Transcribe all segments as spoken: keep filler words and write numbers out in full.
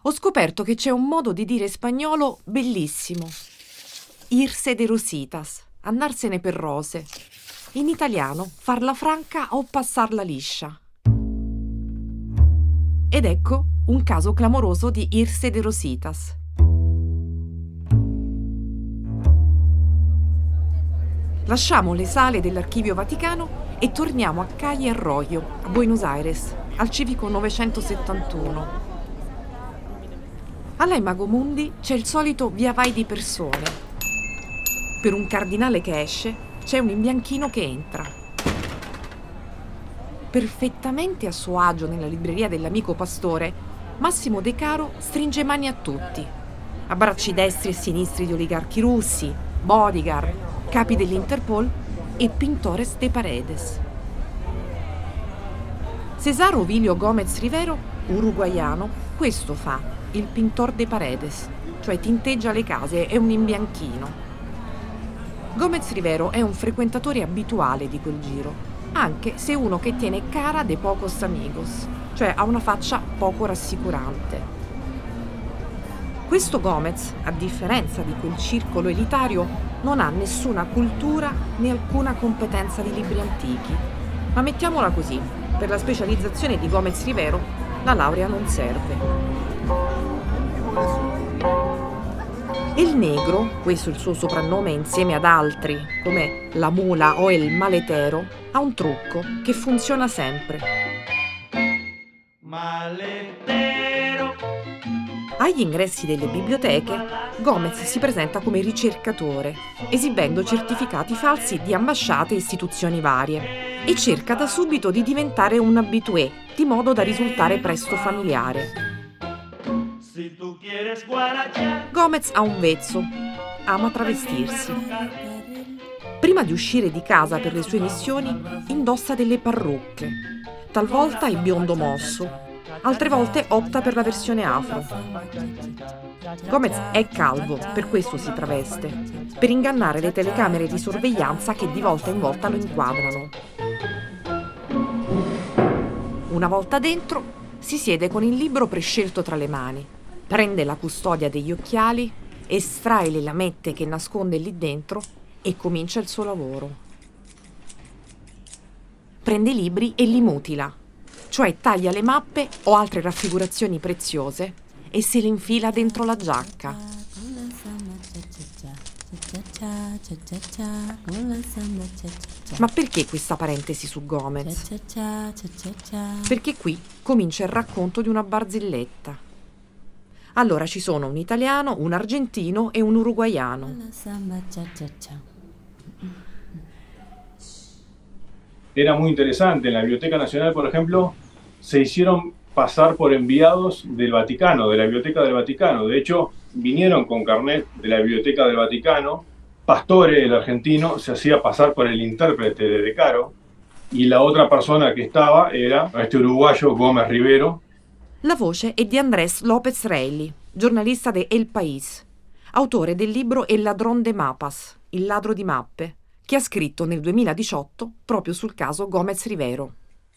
ho scoperto che c'è un modo di dire spagnolo bellissimo. Irse de rositas, andarsene per rose. In italiano, farla franca o passarla liscia. Ed ecco un caso clamoroso di irse de rositas. Lasciamo le sale dell'Archivio Vaticano e torniamo a Calle Arroyo, a Buenos Aires, al civico novecentosettantuno. Alla Imago Mundi c'è il solito via vai di persone. Per un cardinale che esce, c'è un imbianchino che entra. Perfettamente a suo agio nella libreria dell'amico pastore, Massimo De Caro stringe mani a tutti. Abbracci destri e sinistri di oligarchi russi, bodyguard, capi dell'Interpol e pintores de paredes. Cesar Ovilio Gómez Rivero, uruguaiano, questo fa, il pintor de paredes, cioè tinteggia le case, è un imbianchino. Gómez Rivero è un frequentatore abituale di quel giro, anche se uno che tiene cara de pocos amigos, cioè ha una faccia poco rassicurante. Questo Gómez, a differenza di quel circolo elitario, non ha nessuna cultura né alcuna competenza di libri antichi. Ma mettiamola così, per la specializzazione di Gómez Rivero, la laurea non serve. Il Negro, questo è il suo soprannome insieme ad altri, come la Mula o il Maletero, ha un trucco che funziona sempre. Maletero. Agli ingressi delle biblioteche, Gómez si presenta come ricercatore, esibendo certificati falsi di ambasciate e istituzioni varie, e cerca da subito di diventare un habitué, di modo da risultare presto familiare. Gómez ha un vezzo, ama travestirsi. Prima di uscire di casa per le sue missioni, indossa delle parrucche. Talvolta è biondo mosso, altre volte opta per la versione afro. Gómez è calvo, per questo si traveste, per ingannare le telecamere di sorveglianza che di volta in volta lo inquadrano. Una volta dentro, si siede con il libro prescelto tra le mani, prende la custodia degli occhiali, estrae le lamette che nasconde lì dentro e comincia il suo lavoro. Prende i libri e li mutila, cioè taglia le mappe o altre raffigurazioni preziose e se le infila dentro la giacca. Ma perché questa parentesi su Gómez? Perché qui comincia il racconto di una barzelletta. Allora ci sono un italiano, un argentino e un uruguaiano. Era muy interesante. En la Biblioteca Nacional, por ejemplo, se hicieron pasar por enviados del Vaticano, de la Biblioteca del Vaticano. De hecho, vinieron con carnet de la Biblioteca del Vaticano. Pastore, el argentino, se hacía pasar por el intérprete de De Caro. Y la otra persona que estaba era este uruguayo, Gómez Rivero. La voce è di Andrés López Reilly, giornalista de El País, autore del libro El ladrón de mapas, il ladro di mappe, che ha scritto nel duemiladiciotto proprio sul caso Gómez Rivero.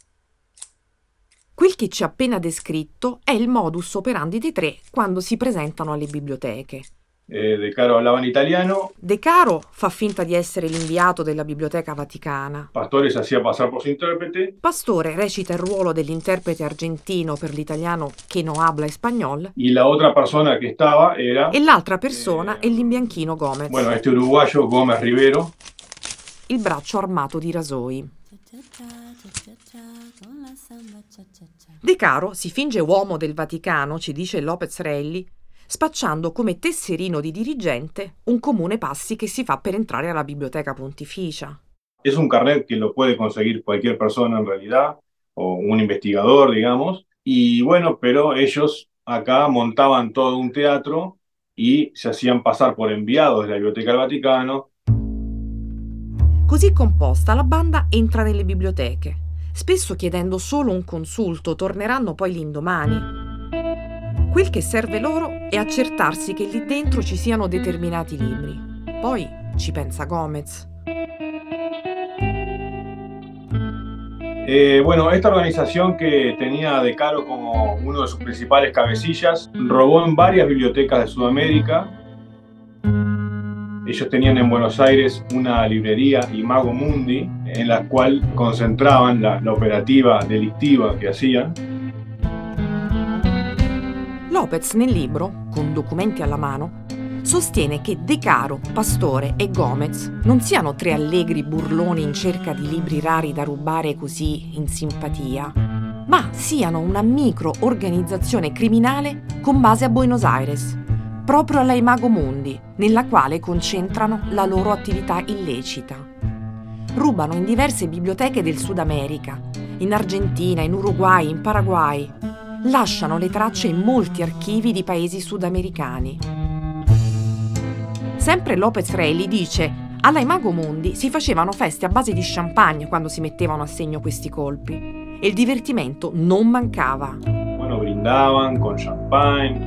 Quel che ci ha appena descritto è il modus operandi dei tre quando si presentano alle biblioteche. Eh, De Caro hablaba in italiano. De Caro fa finta di essere l'inviato della Biblioteca Vaticana. Pastore se hacía pasar por su intérprete. Pastore recita il ruolo dell'interprete argentino per l'italiano che no habla español. Y la otra persona que estaba era... E l'altra persona eh, è l'imbianchino Gómez. Bueno, este uruguayo, Gómez Rivero. Il braccio armato di rasoi. De Caro si finge uomo del Vaticano, ci dice López Reilly, spacciando come tesserino di dirigente un comune passi che si fa per entrare alla biblioteca pontificia. Es un carnet que lo puede conseguir cualquier persona en realidad, o un investigador, digamos, y bueno, pero ellos acá montaban todo un teatro y se hacían pasar por enviados de la Biblioteca del Vaticano. Così composta, la banda entra nelle biblioteche, spesso chiedendo solo un consulto, torneranno poi l'indomani. Quel che serve loro è accertarsi che lì dentro ci siano determinati libri. Poi ci pensa Gómez. Eh, bueno, esta organización que tenía a De Caro como uno de sus principales cabecillas, robó en varias bibliotecas de Sudamérica. Ellos tenían en Buenos Aires una librería, Imago Mundi, en la cual concentraban la, la operativa delictiva che hacían. Lopez nel libro, con documenti alla mano, sostiene che De Caro, Pastore e Gomez non siano tre allegri burloni in cerca di libri rari da rubare così in simpatia, ma siano una micro-organizzazione criminale con base a Buenos Aires, proprio alla Imago Mundi, nella quale concentrano la loro attività illecita. Rubano in diverse biblioteche del Sud America, in Argentina, in Uruguay, in Paraguay. Lasciano le tracce in molti archivi di paesi sudamericani. Sempre Lopez Raley dice: alla Imago Mundi si facevano feste a base di champagne quando si mettevano a segno questi colpi e il divertimento non mancava. Bueno, brindaban con champagne.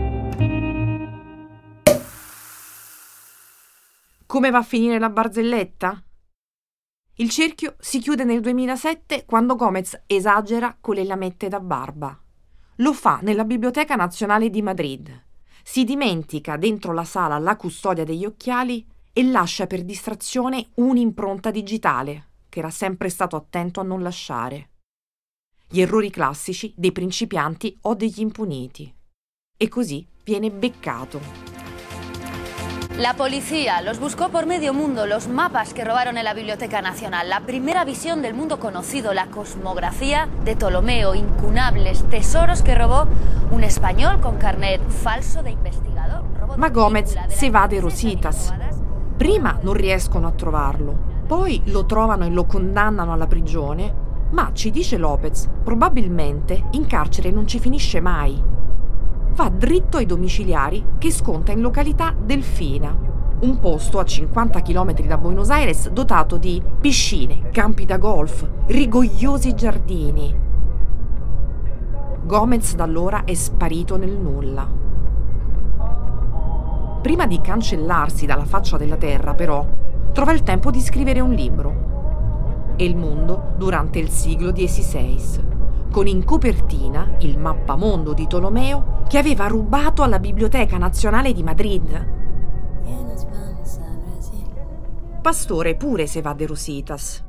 Come va a finire la barzelletta? Il cerchio si chiude nel duemilasette quando Gomez esagera con le lamette da barba. Lo fa nella Biblioteca Nazionale di Madrid. Si dimentica dentro la sala la custodia degli occhiali e lascia per distrazione un'impronta digitale, che era sempre stato attento a non lasciare. Gli errori classici dei principianti o degli impuniti. E così viene beccato. La policía los buscó por medio mundo, los mapas que robaron en la Biblioteca Nacional, la primera visión del mundo conocido, la cosmografía de Ptolomeo, incunables tesoros que robó un español con carnet falso de investigador. Ma Gomez se va de Rositas. Prima non riescono a trovarlo, poi lo trovano e lo condannano alla prigione, ma, ci dice Lopez, probabilmente in carcere non ci finisce mai. Va dritto ai domiciliari che sconta in località Delfina, un posto a cinquanta chilometri da Buenos Aires dotato di piscine, campi da golf, rigogliosi giardini. Gomez da allora è sparito nel nulla. Prima di cancellarsi dalla faccia della terra, però, trova il tempo di scrivere un libro. E il mondo durante il siglo diciassei, con in copertina il mappamondo di Tolomeo che aveva rubato alla Biblioteca Nazionale di Madrid. Pastore pure se va de Rositas.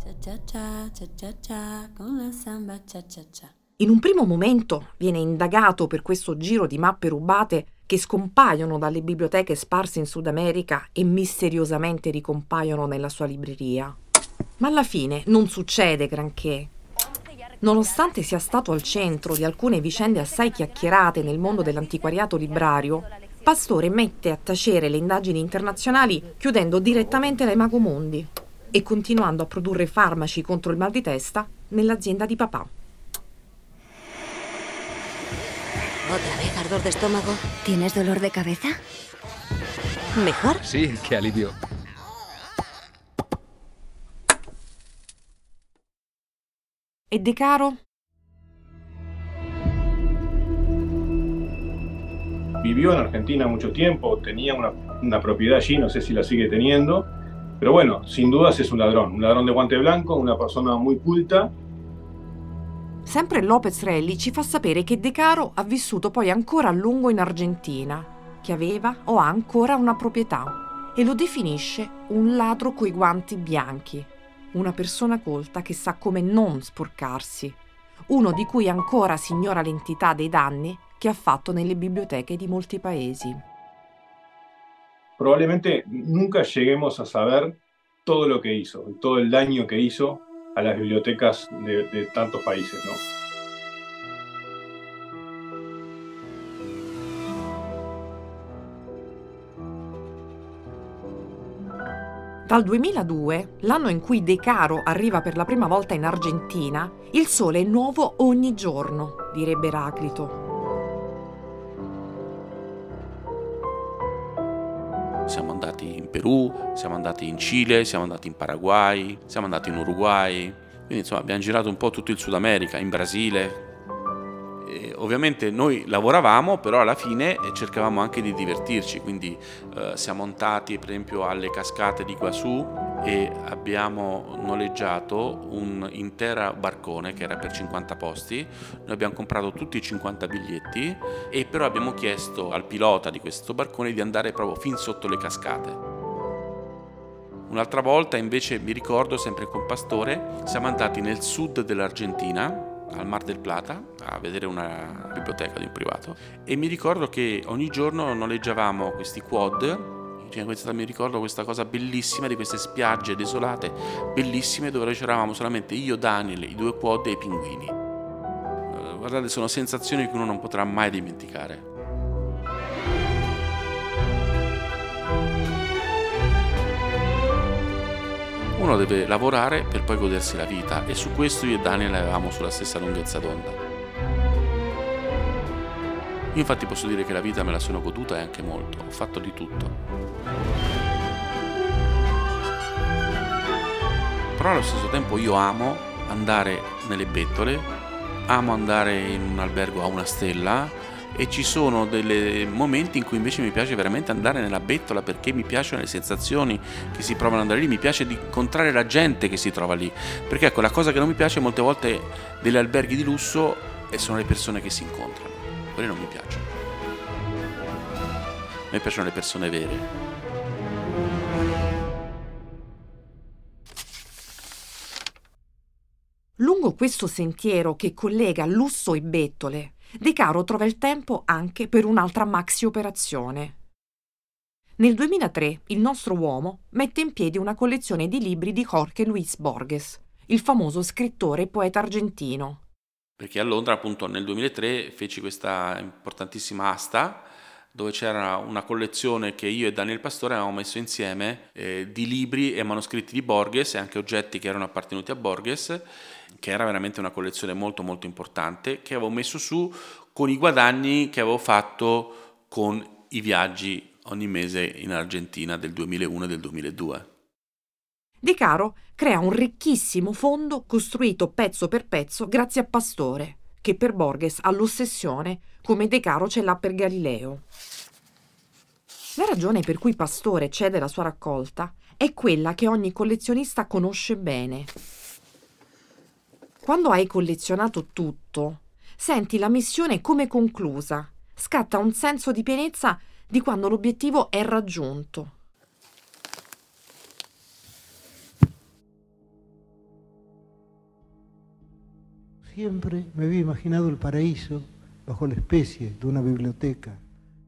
In un primo momento viene indagato per questo giro di mappe rubate che scompaiono dalle biblioteche sparse in Sud America e misteriosamente ricompaiono nella sua libreria. Ma alla fine non succede granché. Nonostante sia stato al centro di alcune vicende assai chiacchierate nel mondo dell'antiquariato librario, Pastore mette a tacere le indagini internazionali chiudendo direttamente la Imago Mundi e continuando a produrre farmaci contro il mal di testa nell'azienda di papà. ¿Otra vez ardor de estómago? ¿Tienes dolor de cabeza? ¿Mejor? Sí, qué alivio. E De Caro? Vivió en Argentina mucho tiempo, tenía una, una propiedad allí, no sé si la sigue teniendo, pero bueno, sin dudas es un ladrón, un ladrón de guante blanco, una persona muy culta. Sempre Lopez Raley ci fa sapere che De Caro ha vissuto poi ancora a lungo in Argentina, che aveva o ha ancora una proprietà, e lo definisce un ladro coi guanti bianchi, una persona colta che sa come non sporcarsi, uno di cui ancora si ignora l'entità dei danni che ha fatto nelle biblioteche di molti paesi. Probablemente nunca lleguemos a saber todo lo que hizo, todo el daño que hizo a las bibliotecas de, de tantos países, ¿no? Dal duemiladue, l'anno in cui De Caro arriva per la prima volta in Argentina, il sole è nuovo ogni giorno, direbbe Eraclito. Siamo andati in Perù, siamo andati in Cile, siamo andati in Paraguay, siamo andati in Uruguay. Quindi insomma abbiamo girato un po' tutto il Sud America, in Brasile. E ovviamente noi lavoravamo, però alla fine cercavamo anche di divertirci, quindi eh, siamo andati per esempio alle cascate di Guasù e abbiamo noleggiato un intero barcone che era per cinquanta posti. Noi abbiamo comprato tutti i cinquanta biglietti e però abbiamo chiesto al pilota di questo barcone di andare proprio fin sotto le cascate. Un'altra volta invece mi ricordo, sempre con Pastore, siamo andati nel sud dell'Argentina, al Mar del Plata, a vedere una biblioteca di un privato, e mi ricordo che ogni giorno noleggiavamo questi quad. Cioè, questa, mi ricordo questa cosa bellissima di queste spiagge desolate, bellissime, dove c'eravamo solamente io, Daniel, i due quad e i pinguini. Uh, guardate, sono sensazioni che uno non potrà mai dimenticare. Uno deve lavorare per poi godersi la vita, e su questo io e Daniel avevamo sulla stessa lunghezza d'onda. Io infatti posso dire che la vita me la sono goduta e anche molto, ho fatto di tutto. Però allo stesso tempo io amo andare nelle bettole, amo andare in un albergo a una stella, e ci sono dei momenti in cui invece mi piace veramente andare nella bettola, perché mi piacciono le sensazioni che si provano ad andare lì, mi piace di incontrare la gente che si trova lì, perché ecco, la cosa che non mi piace molte volte degli alberghi di lusso sono le persone che si incontrano, quelle non mi piacciono. A me piacciono le persone vere. Lungo questo sentiero che collega lusso e bettole, De Caro trova il tempo anche per un'altra maxi operazione. Nel duemilatré il nostro uomo mette in piedi una collezione di libri di Jorge Luis Borges, il famoso scrittore e poeta argentino. Perché a Londra, appunto, nel duemilatré feci questa importantissima asta dove c'era una collezione che io e Daniel Pastore avevamo messo insieme eh, di libri e manoscritti di Borges e anche oggetti che erano appartenuti a Borges, che era veramente una collezione molto molto importante, che avevo messo su con i guadagni che avevo fatto con i viaggi ogni mese in Argentina del duemilauno e del duemiladue. De Caro crea un ricchissimo fondo costruito pezzo per pezzo grazie a Pastore, che per Borges ha l'ossessione come De Caro ce l'ha per Galileo. La ragione per cui Pastore cede la sua raccolta è quella che ogni collezionista conosce bene. Quando hai collezionato tutto, senti la missione come conclusa, scatta un senso di pienezza di quando l'obiettivo è raggiunto. Siempre me había imaginado el paraíso bajo la especie de una biblioteca.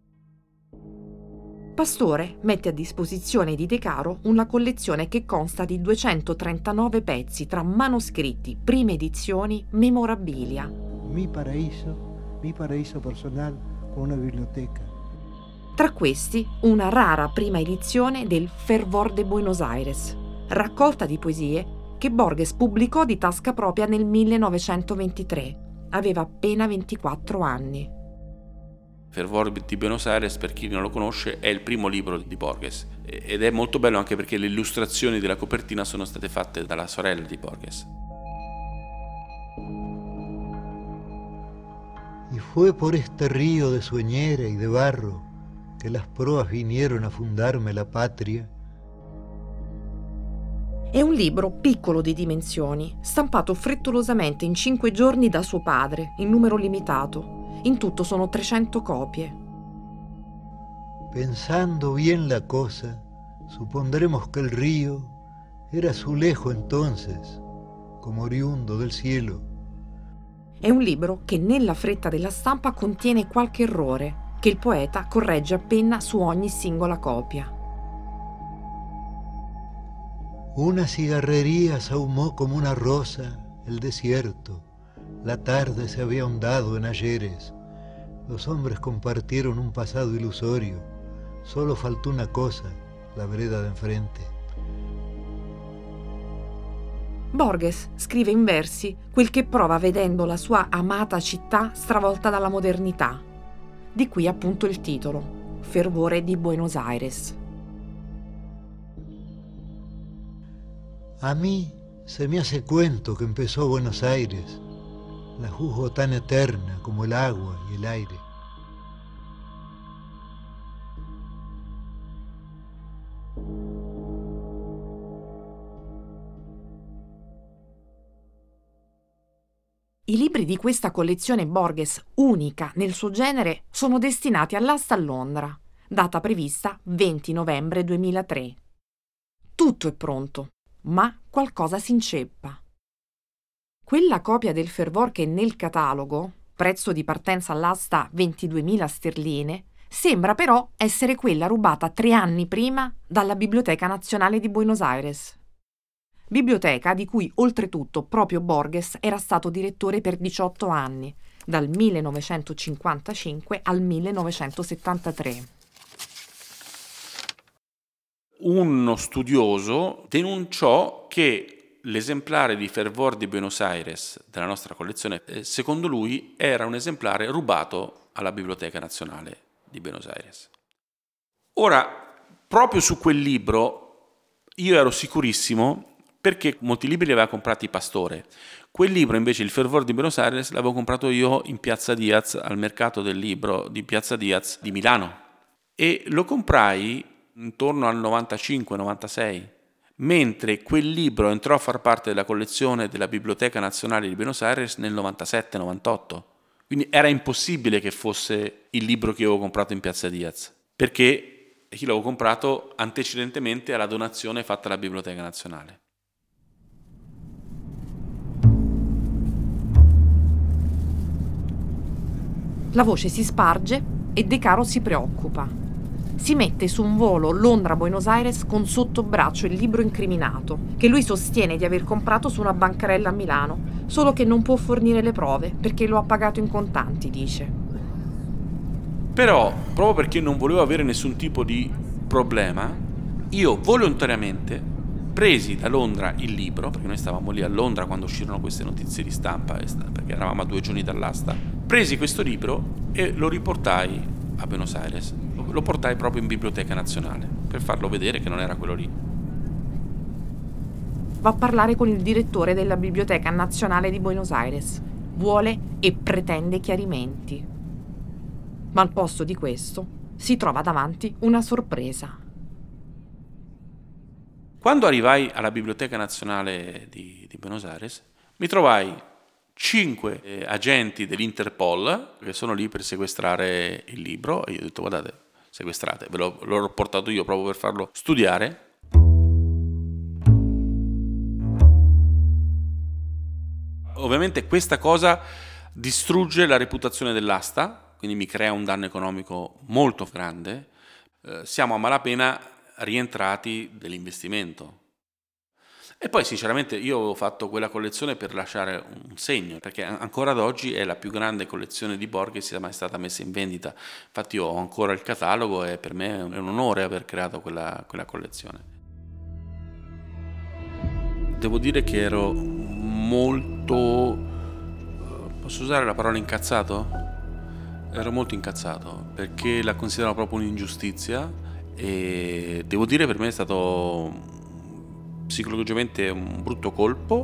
Pastore mette a disposizione di De Caro una collezione che consta di duecentotrentanove pezzi tra manoscritti, prime edizioni, memorabilia. Mi paraíso, mi paraíso personal con una biblioteca. Tra questi una rara prima edizione del Fervor de Buenos Aires, raccolta di poesie che Borges pubblicò di tasca propria nel millenovecentoventitré. Aveva appena ventiquattro anni. Fervor di Buenos Aires, per chi non lo conosce, è il primo libro di Borges ed è molto bello anche perché le illustrazioni della copertina sono state fatte dalla sorella di Borges. Y fue por este río de sueñera y de barro que las proas vinieron a fundarme la patria. È un libro piccolo di dimensioni, stampato frettolosamente in cinque giorni da suo padre, in numero limitato. In tutto sono trecento copie. Pensando bien la cosa, supondremos que el río era azulejo entonces, como oriundo del cielo. È un libro che nella fretta della stampa contiene qualche errore, che il poeta corregge a penna su ogni singola copia. Una cigarrería sahumó como una rosa el desierto. La tarde se había ahondado en ayeres. Los hombres compartieron un pasado ilusorio. Solo faltó una cosa, la vereda de enfrente. Borges scrive in versi quel che prova vedendo la sua amata città stravolta dalla modernità. Di qui appunto il titolo, Fervore di Buenos Aires. A mí se me hace cuento que empezó Buenos Aires. la juzgo tan eterna como el agua y el aire. I libri di questa collezione Borges, unica nel suo genere, sono destinati all'asta a Londra, data prevista venti novembre duemilatré. Tutto è pronto, ma qualcosa si inceppa. Quella copia del Fervor che è nel catalogo, prezzo di partenza all'asta ventiduemila sterline, sembra però essere quella rubata tre anni prima dalla Biblioteca Nazionale di Buenos Aires. Biblioteca di cui oltretutto proprio Borges era stato direttore per diciotto anni, dal millenovecentocinquantacinque al millenovecentosettantatré. Uno studioso denunciò che l'esemplare di Fervor di Buenos Aires della nostra collezione, secondo lui, era un esemplare rubato alla Biblioteca Nazionale di Buenos Aires. Ora, proprio su quel libro io ero sicurissimo, perché molti libri li aveva comprati Pastore. Quel libro invece, il Fervor di Buenos Aires, l'avevo comprato io in Piazza Diaz, al mercato del libro di Piazza Diaz di Milano, e lo comprai intorno al novantacinque novantasei, mentre quel libro entrò a far parte della collezione della Biblioteca Nazionale di Buenos Aires nel novantasette novantotto. Quindi era impossibile che fosse il libro che io avevo comprato in Piazza Diaz, perché io l'avevo comprato antecedentemente alla donazione fatta alla Biblioteca Nazionale. La voce si sparge e De Caro si preoccupa. Si mette su un volo Londra-Buenos Aires con sotto braccio il libro incriminato, che lui sostiene di aver comprato su una bancarella a Milano, solo che non può fornire le prove perché lo ha pagato in contanti, dice. Però, proprio perché non volevo avere nessun tipo di problema, io volontariamente presi da Londra il libro, perché noi stavamo lì a Londra quando uscirono queste notizie di stampa, perché eravamo a due giorni dall'asta, presi questo libro e lo riportai a Buenos Aires, lo portai proprio in Biblioteca Nazionale, per farlo vedere che non era quello lì. Va a parlare con il direttore della Biblioteca Nazionale di Buenos Aires, vuole e pretende chiarimenti. Ma al posto di questo si trova davanti una sorpresa. Quando arrivai alla Biblioteca Nazionale di, di Buenos Aires, mi trovai cinque eh, agenti dell'Interpol che sono lì per sequestrare il libro, e io ho detto: guardate, sequestrate, ve l'ho, l'ho portato io proprio per farlo studiare. Ovviamente questa cosa distrugge la reputazione dell'asta, quindi mi crea un danno economico molto grande. Eh, siamo a malapena rientrati dell'investimento. E poi sinceramente io avevo fatto quella collezione per lasciare un segno, perché ancora ad oggi è la più grande collezione di Borges che sia mai stata messa in vendita. Infatti io ho ancora il catalogo e per me è un onore aver creato quella, quella collezione. Devo dire che ero molto... posso usare la parola incazzato? Ero molto incazzato perché la consideravo proprio un'ingiustizia. E devo dire per me è stato psicologicamente un brutto colpo.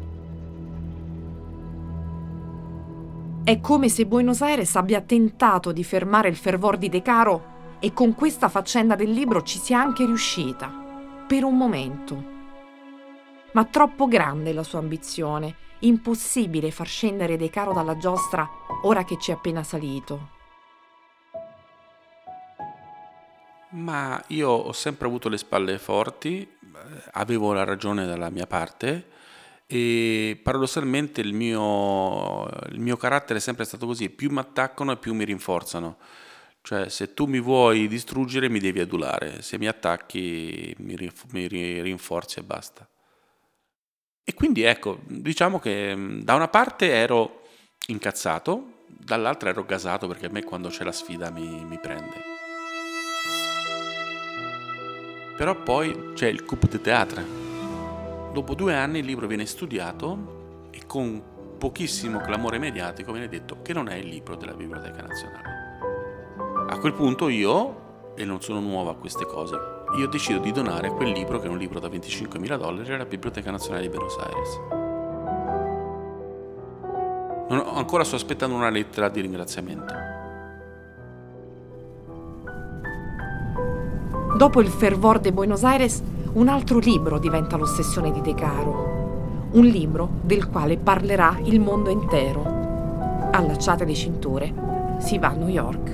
È come se Buenos Aires abbia tentato di fermare il fervor di De Caro e con questa faccenda del libro ci sia anche riuscita, per un momento. Ma troppo grande la sua ambizione, impossibile far scendere De Caro dalla giostra ora che ci è appena salito. Ma io ho sempre avuto le spalle forti, avevo la ragione dalla mia parte e paradossalmente il mio, il mio carattere è sempre stato così: più mi attaccano e più mi rinforzano. Cioè, se tu mi vuoi distruggere mi devi adulare, se mi attacchi mi, rinf- mi rinforzi e basta. E quindi ecco, diciamo che da una parte ero incazzato, dall'altra ero gasato, perché a me quando c'è la sfida mi, mi prende. Però poi c'è il coup de théâtre. Dopo due anni il libro viene studiato e con pochissimo clamore mediatico viene detto che non è il libro della Biblioteca Nazionale. A quel punto io, e non sono nuovo a queste cose, io decido di donare quel libro, che è un libro da venticinquemila dollari, alla Biblioteca Nazionale di Buenos Aires. Non, ancora sto aspettando una lettera di ringraziamento. Dopo il fervor de Buenos Aires, un altro libro diventa l'ossessione di De Caro. Un libro del quale parlerà il mondo intero. Allacciate le cinture, si va a New York.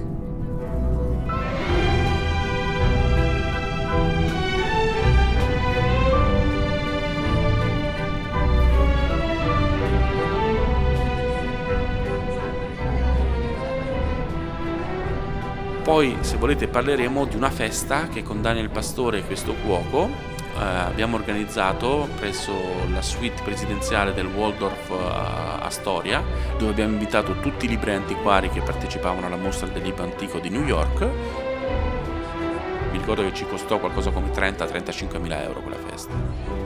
Poi, se volete, parleremo di una festa che con Daniel Pastore e questo cuoco eh, abbiamo organizzato presso la suite presidenziale del Waldorf uh, Astoria, dove abbiamo invitato tutti i libri antiquari che partecipavano alla mostra del libro antico di New York. Mi ricordo che ci costò qualcosa come trenta trentacinque mila euro quella festa.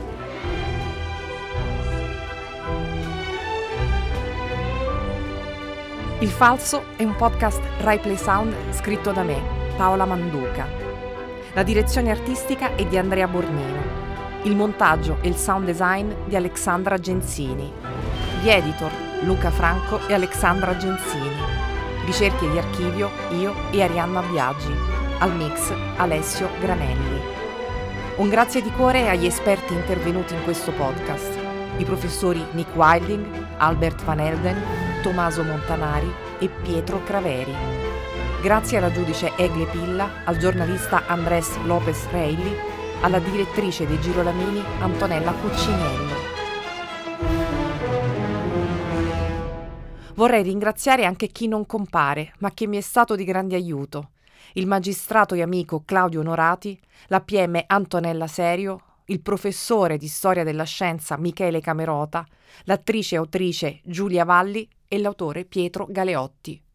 Il Falso è un podcast Rai Play Sound scritto da me, Paola Manduca. La direzione artistica è di Andrea Bornino. Il montaggio e il sound design di Alexandra Genzini. Gli editor Luca Franco e Alexandra Genzini. Ricerche di archivio io e Arianna Biaggi. Al mix Alessio Granelli. Un grazie di cuore agli esperti intervenuti in questo podcast. I professori Nick Wilding, Albert Van Elden, Tommaso Montanari e Pietro Craveri. Grazie alla giudice Egle Pilla, al giornalista Andrés Lopez Reilly, alla direttrice dei Girolamini Antonella Cuccinello. Vorrei ringraziare anche chi non compare, ma che mi è stato di grande aiuto. Il magistrato e amico Claudio Onorati, la P M Antonella Serio, il professore di storia della scienza Michele Camerota, l'attrice e autrice Giulia Valli e l'autore Pietro Galeotti.